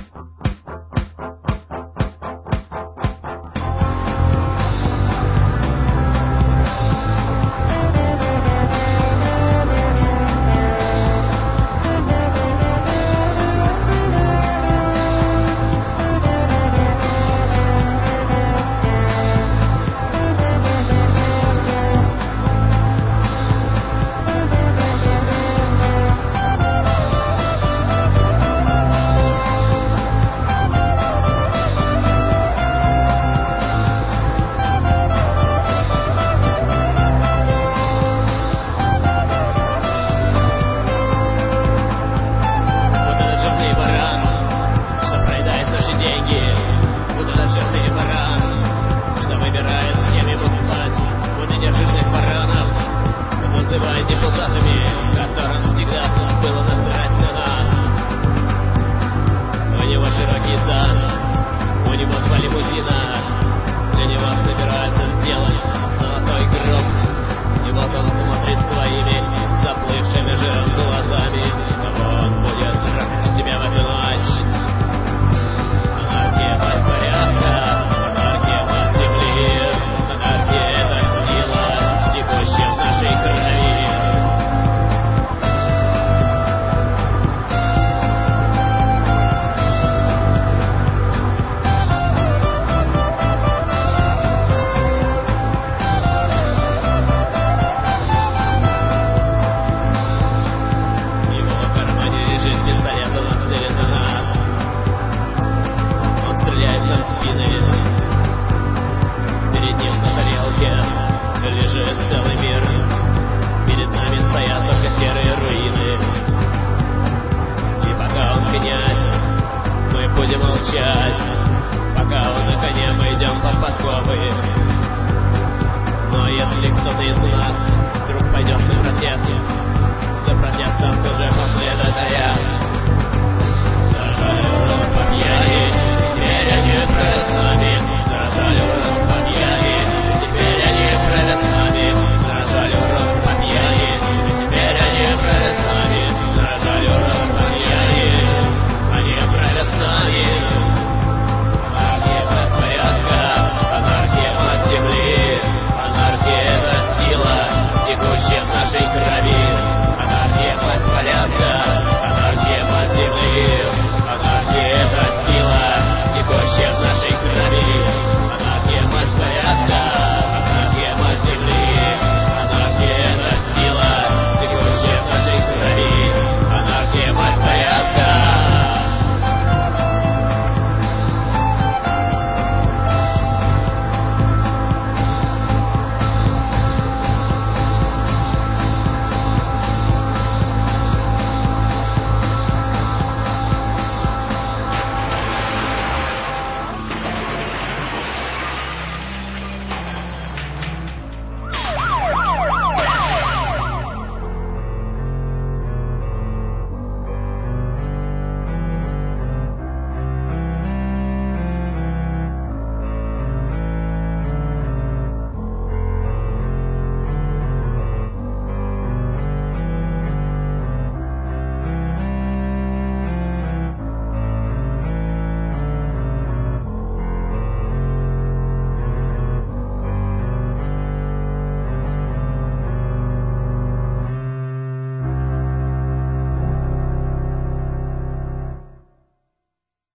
Депутатами, которым всегда было насрать на нас. У него широкий зад, у него два лимузина, для него собираются сделать золотой гроб. И вот он смотрит своими заплывшими жиром глазами, кого он будет трахать у себя в эту ночь. Анархия власть порядка, анархия власть земли, анархия — это сила, текущая в нашей крови. Пистолет, он нацелен на нас. Он стреляет нам в спины. Перед ним на тарелке лежит целый мир. Перед нами стоят только серые руины. И пока он князь, мы будем молчать. Пока он на коне, мы идем под подковы. Но если кто-то из нас вдруг пойдет на протест, за протестом тоже последует арест.